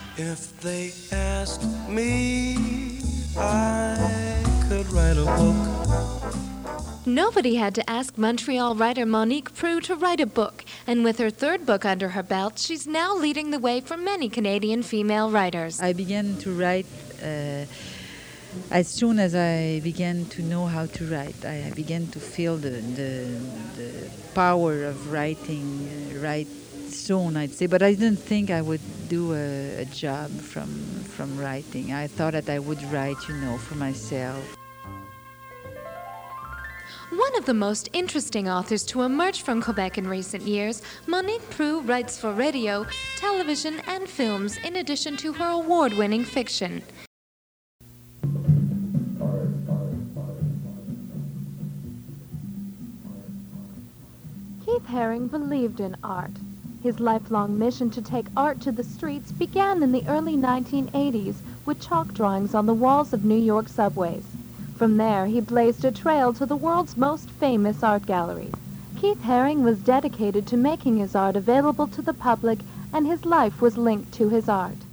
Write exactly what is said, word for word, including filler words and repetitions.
If they asked me, I could write a book. Nobody had to ask Montreal writer Monique Prue to write a book, and with her third book under her belt, she's now leading the way for many Canadian female writers. I began to write uh, as soon as I began to know how to write. I began to feel the the, the power of writing uh, right soon, I'd say. But I didn't think I would do a, a job from from writing. I thought that I would write, you know, for myself. One of the most interesting authors to emerge from Quebec in recent years, Monique Prue writes for radio, television, and films in addition to her award-winning fiction. Keith Haring believed in art. His lifelong mission to take art to the streets began in the early nineteen eighties with chalk drawings on the walls of New York subways. From there, he blazed a trail to the world's most famous art galleries. Keith Haring was dedicated to making his art available to the public, and his life was linked to his art.